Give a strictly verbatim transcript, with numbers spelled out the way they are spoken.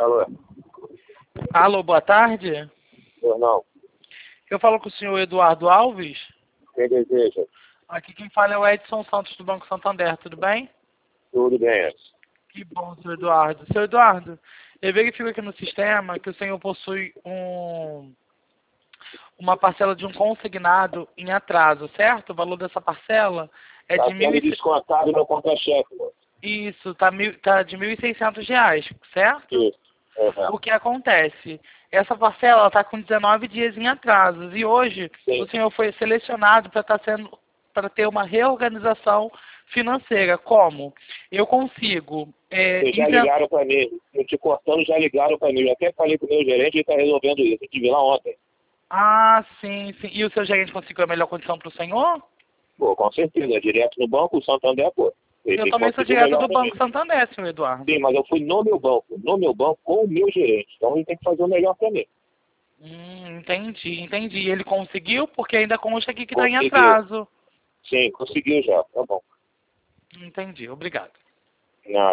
Alô? Alô, boa tarde. Pois não. Eu falo com o senhor Eduardo Alves. Quem deseja? Aqui quem fala é o Edson Santos do Banco Santander, tudo bem? Tudo bem, Edson. Que bom, senhor Eduardo. Senhor Eduardo, eu verifico aqui no sistema que o senhor possui um, uma parcela de um consignado em atraso, certo? O valor dessa parcela é Tá de mil sendo e... descontado no contra-cheque, mano. Isso, tá, mil... tá de mil e seiscentos reais, certo? Isso. Uhum. O que acontece? Essa parcela está com dezenove dias em atrasos e hoje Sim. o senhor foi selecionado para estar sendo para ter uma reorganização financeira. Como? Eu consigo... É, Vocês já inven- ligaram pra mim. Eu te cortando, já ligaram pra mim. Eu até falei com o meu gerente e ele tá resolvendo isso. Eu te vi lá ontem. Ah, sim, sim. E o seu gerente conseguiu a melhor condição para o senhor? Pô, com certeza. Direto no banco, o Santander, pô. Ele Eu também sou conseguiu direto melhor do pra mim. Banco Santander, senhor Eduardo. Sim, mas eu fui no meu banco. No meu banco com o meu gerente. Então ele tem que fazer o melhor pra mim. Hum, entendi, entendi. Ele conseguiu porque ainda consta aqui que está em Conseguiu. atraso. Sim, conseguiu já. Tá bom. Entendi, obrigado. Não.